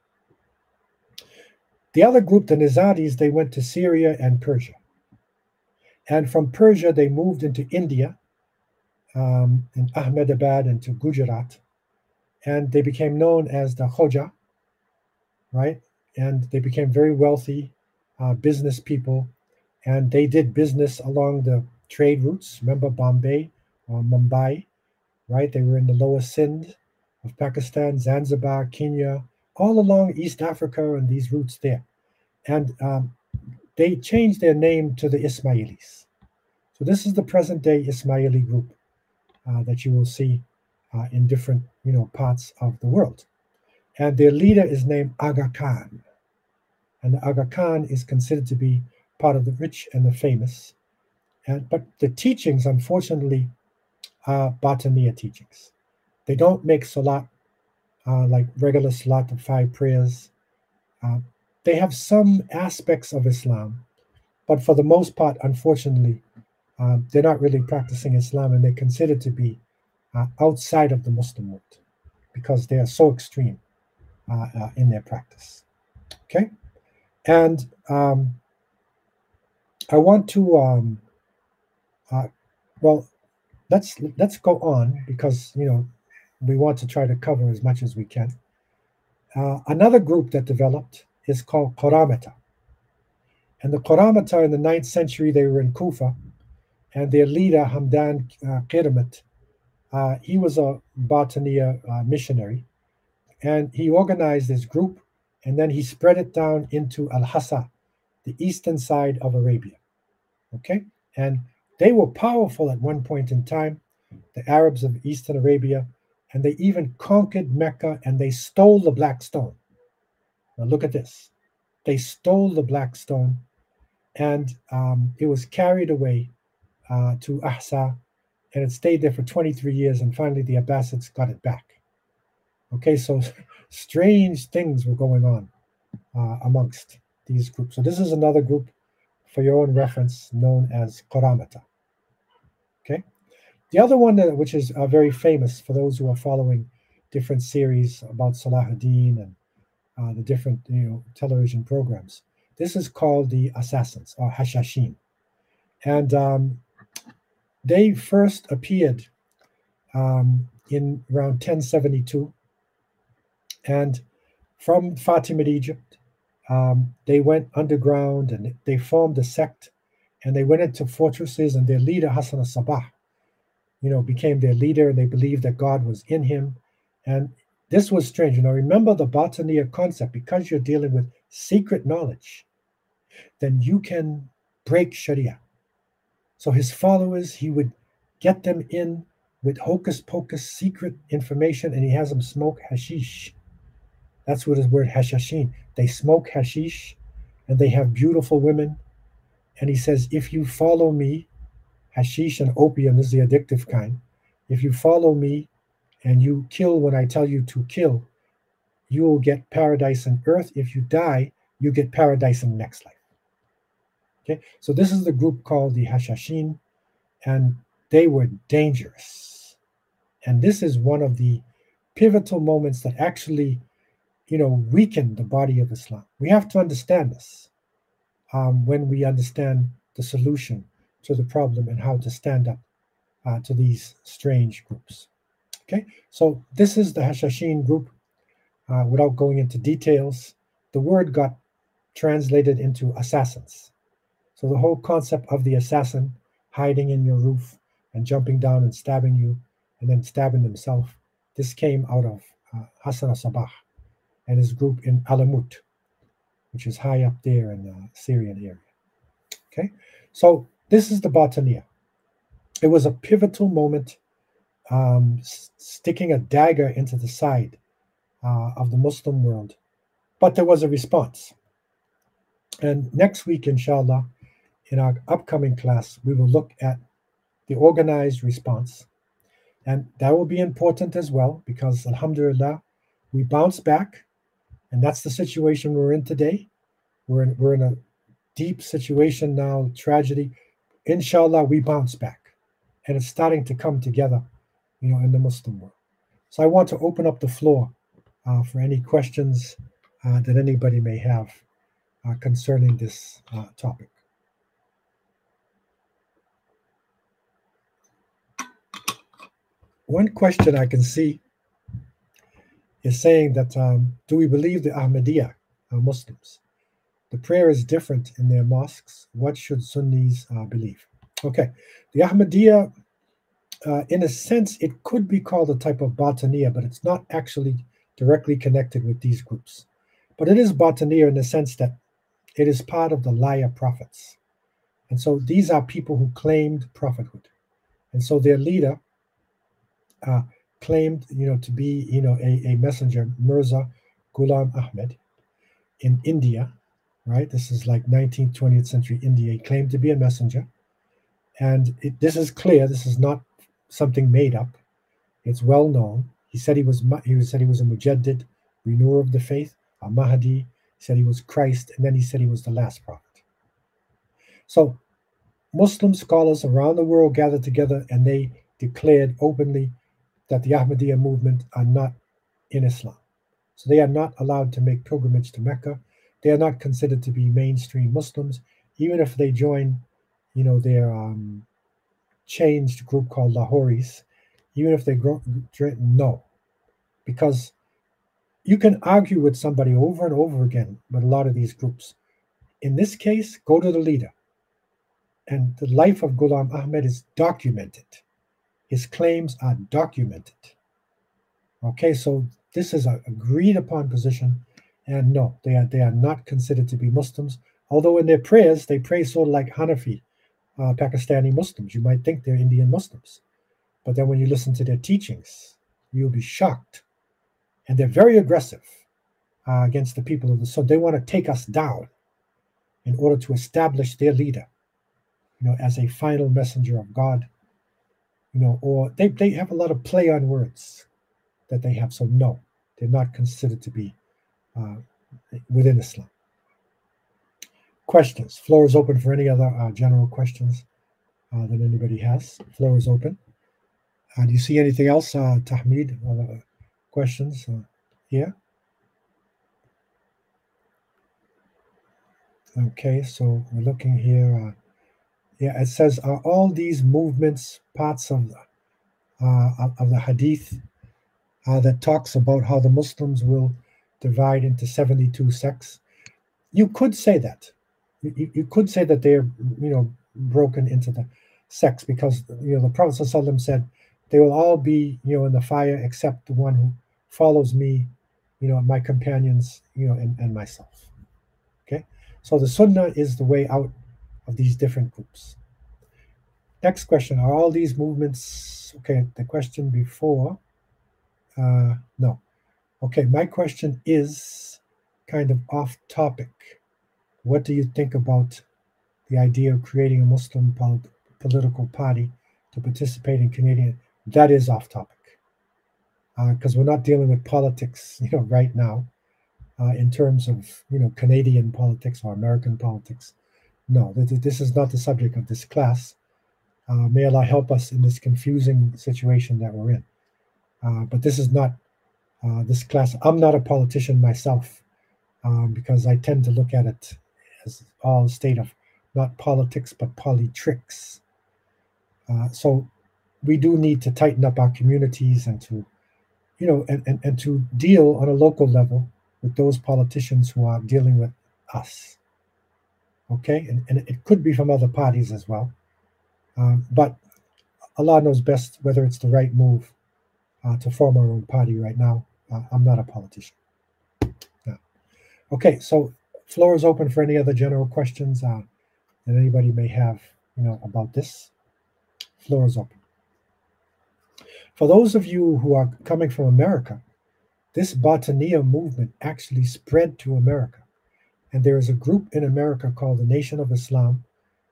The other group, the Nizaris, they went to Syria and Persia. And from Persia, they moved into India, in Ahmedabad and to Gujarat. And they became known as the Khoja, right? And they became very wealthy. business people, and they did business along the trade routes. Remember Bombay or Mumbai, right? They were in the lower Sindh of Pakistan, Zanzibar, Kenya, all along East Africa and these routes there. And they changed their name to the Ismailis. So this is the present day Ismaili group that you will see in different parts of the world. And their leader is named Aga Khan. And the Aga Khan is considered to be part of the rich and the famous. But the teachings, unfortunately, are Batiniya teachings. They don't make salat like regular salat of 5 prayers. They have some aspects of Islam, but for the most part, unfortunately, they're not really practicing Islam, and they're considered to be outside of the Muslim world because they are so extreme in their practice. Okay, and I want to let's go on because we want to try to cover as much as we can. Another group that developed is called Qaramita. And the Qaramita in the 9th century, they were in Kufa, and their leader, Hamdan Qiramat, he was a Batiniya missionary, and he organized this group, and then he spread it down into Al-Hassa, the eastern side of Arabia. Okay? And they were powerful at one point in time, the Arabs of eastern Arabia, and they even conquered Mecca, and they stole the black stone. Now look at this. They stole the black stone, and it was carried away to Ahsa, and it stayed there for 23 years, and finally the Abbasids got it back. Okay, so strange things were going on amongst these groups. So this is another group for your own reference known as Qaramita. Okay, the other one which is very famous for those who are following different series about Salahuddin and the different television programs. This is called the Assassins or Hashashin, and they first appeared in around 1072, and from Fatimid Egypt, they went underground and they formed a sect, and they went into fortresses, and their leader Hassan al-Sabah, became their leader, and they believed that God was in him. And this was strange. Remember the Batiniya concept, because you're dealing with secret knowledge, then you can break Sharia. So his followers, he would get them in with hocus pocus secret information, and he has them smoke hashish. That's what his word hashashin. They smoke hashish, and they have beautiful women. And he says, if you follow me, hashish and opium is the addictive kind. If you follow me and you kill when I tell you to kill, you will get paradise on earth. If you die, you get paradise in the next life. Okay, so this is the group called the Hashashin, and they were dangerous. And this is one of the pivotal moments that actually, weakened the body of Islam. We have to understand this when we understand the solution to the problem and how to stand up to these strange groups. Okay, so this is the Hashashin group. Without going into details, the word got translated into assassins. So the whole concept of the assassin hiding in your roof and jumping down and stabbing you and then stabbing himself, this came out of Hassan al-Sabah and his group in Alamut, which is high up there in the Syrian area. Okay, so this is the Batiniya. It was a pivotal moment, sticking a dagger into the side of the Muslim world, but there was a response. And next week, inshallah, in our upcoming class, we will look at the organized response. And that will be important as well, because alhamdulillah, we bounced back, and that's the situation we're in today. We're in a deep situation now, tragedy. Inshallah, we bounce back, and it's starting to come together, in the Muslim world. So I want to open up the floor for any questions that anybody may have concerning this topic. One question I can see is saying that do we believe the Ahmadiyya are Muslims? the prayer is different in their mosques. What should Sunnis believe? Okay, the Ahmadiyya, in a sense, it could be called a type of Batiniya, but it's not actually directly connected with these groups. But it is Batiniya in the sense that it is part of the Laya prophets. And so these are people who claimed prophethood. And so their leader claimed, to be, a messenger, Mirza Ghulam Ahmed in India, right? This is like 19th, 20th century India. He claimed to be a messenger. And this is clear. This is not something made up. It's well known. He said he was a Mujaddid, renewer of the faith, a Mahdi. He said he was Christ, and then he said he was the last prophet. So Muslim scholars around the world gathered together and they declared openly that the Ahmadiyya movement are not in Islam. So they are not allowed to make pilgrimage to Mecca. They are not considered to be mainstream Muslims, even if they join, their changed group called Lahoris. Even if they no, because you can argue with somebody over and over again with a lot of these groups. In this case, go to the leader. And the life of Ghulam Ahmed is documented. His claims are documented. Okay, so this is an agreed upon position. And no, they are not considered to be Muslims. Although in their prayers, they pray sort of like Hanafi, Pakistani Muslims. You might think they're Indian Muslims. But then when you listen to their teachings, you'll be shocked. And they're very aggressive against the people of the Sunnah. They want to take us down in order to establish their leader, as a final messenger of God, or they have a lot of play on words that they have. So no, they're not considered to be within Islam. Questions. Floor is open for any other general questions that anybody has. Floor is open. Do you see anything else, Tahmid? Other questions here? Okay, so we're looking here. It says, are all these movements parts of the Hadith that talks about how the Muslims will divide into 72 sects? You could say that. You could say that they're, broken into the sects because, the Prophet ﷺ said, they will all be, in the fire except the one who follows me, my companions, and myself. Okay? So the Sunnah is the way out of these different groups. Next question, are all these movements, okay, the question before, no. Okay, my question is kind of off topic. What do you think about the idea of creating a Muslim political party to participate in Canadian? That is off topic because we're not dealing with politics, right now in terms of, Canadian politics or American politics. No, this is not the subject of this class. May Allah help us in this confusing situation that we're in. But this is not this class. I'm not a politician myself because I tend to look at it as all a state of not politics, but politricks. So we do need to tighten up our communities and to, and to deal on a local level with those politicians who are dealing with us. Okay, and it could be from other parties as well. But Allah knows best whether it's the right move to form our own party right now. I'm not a politician. No. Okay, so floor is open for any other general questions that anybody may have, about this. Floor is open. For those of you who are coming from America, this Batiniya movement actually spread to America. And there is a group in America called the Nation of Islam.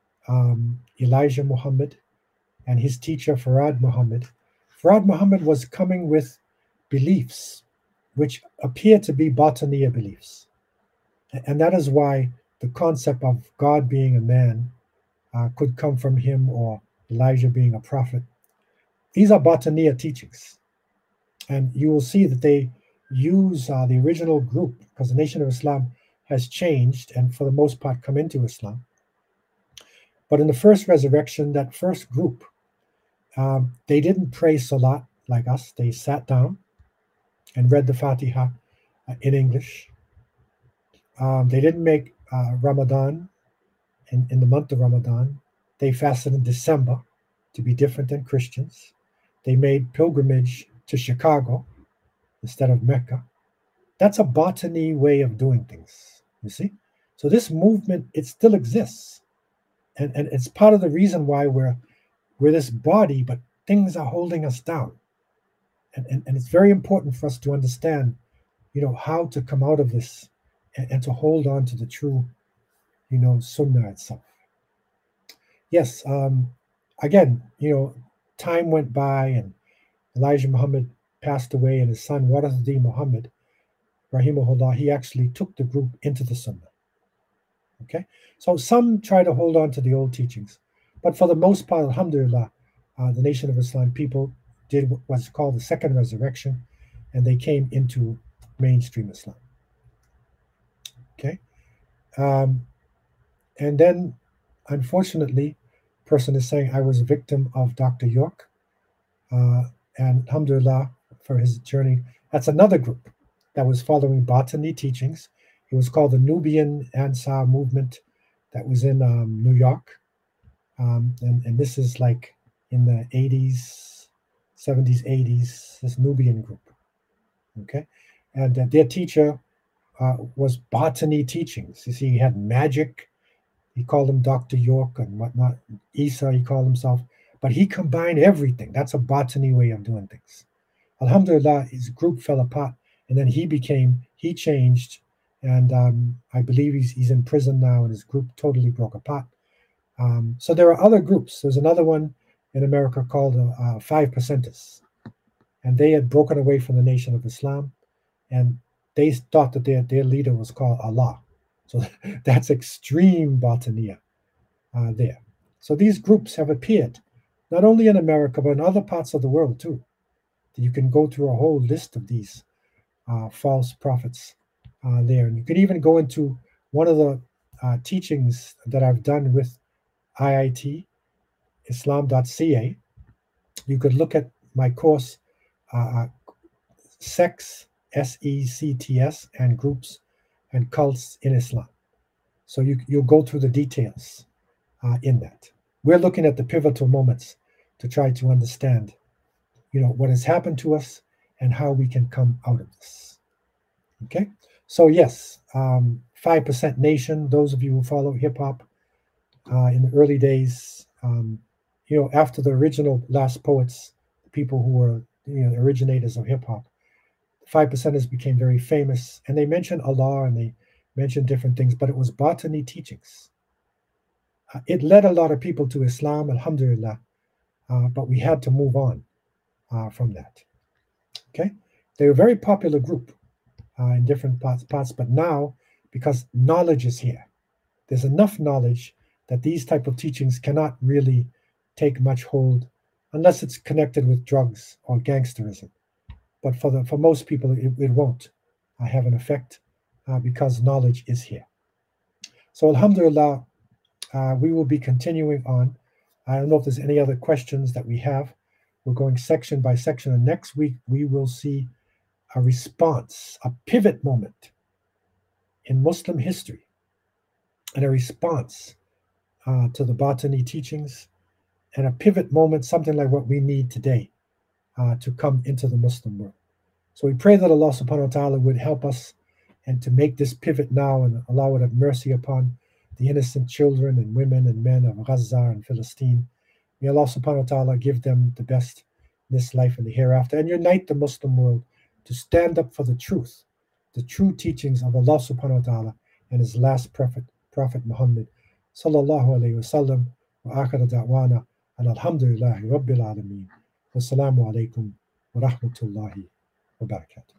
Elijah Muhammad and his teacher Farad Muhammad. Farad Muhammad was coming with beliefs which appear to be Batiniya beliefs. And that is why the concept of God being a man could come from him, or Elijah being a prophet. These are Batiniya teachings. And you will see that they use the original group, because the Nation of Islam has changed and for the most part come into Islam. But in the first resurrection, that first group, they didn't pray Salat like us. They sat down and read the Fatiha in English. They didn't make Ramadan, in the month of Ramadan. They fasted in December to be different than Christians. They made pilgrimage to Chicago instead of Mecca. That's a botany way of doing things, you see? So this movement, it still exists. And it's part of the reason why we're this body, but things are holding us down. And it's very important for us to understand, how to come out of this and to hold on to the true, Sunnah itself. Yes, again, time went by and Elijah Muhammad passed away, and his son, Warath-ud-Din Muhammad, rahimahullah, he actually took the group into the Sunnah. Okay, so some try to hold on to the old teachings, but for the most part, alhamdulillah, the Nation of Islam people did what's called the second resurrection, and they came into mainstream Islam. Okay, and then, unfortunately, person is saying, I was a victim of Dr. York, and alhamdulillah for his journey. That's another group that was following botany teachings. It was called the Nubian Ansar movement that was in New York. And this is like in the 80s, 70s, 80s, this Nubian group. Okay. And their teacher was botany teachings. You see, he had magic. He called him Dr. York and whatnot. Isa, he called himself. But he combined everything. That's a botany way of doing things. Alhamdulillah, his group fell apart. And then he changed. And I believe he's in prison now, and his group totally broke apart. So there are other groups. There's another one in America called 5%ers. And they had broken away from the Nation of Islam. And they thought that their leader was called Allah. So that's extreme botania there. So these groups have appeared, not only in America, but in other parts of the world too. You can go through a whole list of these false prophets there. And you could even go into one of the teachings that I've done with IIT, Islam.ca. You could look at my course, Sects, SECTS, and Groups and Cults in Islam. So you'll go through the details in that. We're looking at the pivotal moments to try to understand, what has happened to us and how we can come out of this. Okay? So yes, 5% Nation, those of you who follow hip-hop in the early days, after the original Last Poets, the people who were originators of hip-hop, 5%ers became very famous, and they mentioned Allah and they mentioned different things, but it was botany teachings. It led a lot of people to Islam, alhamdulillah, but we had to move on from that. Okay? They were a very popular group in different parts, but now, because knowledge is here, there's enough knowledge that these type of teachings cannot really take much hold unless it's connected with drugs or gangsterism. But for most people, it won't have an effect because knowledge is here. So alhamdulillah, we will be continuing on. I don't know if there's any other questions that we have. We're going section by section, and next week we will see a response, a pivot moment in Muslim history, and a response to the botany teachings, and a pivot moment, something like what we need today to come into the Muslim world. So we pray that Allah subhanahu wa ta'ala would help us and to make this pivot now, and Allah would have mercy upon the innocent children and women and men of Gaza and Palestine. May Allah subhanahu wa ta'ala give them the best in this life and the hereafter, and unite the Muslim world to stand up for the true teachings of Allah subhanahu wa ta'ala and his last prophet Muhammad sallallahu alayhi wa sallam. Wa akhir da'wana and alhamdulillahi rabbil alameen. Wassalamu alaikum wa rahmatullahi wa barakatuh.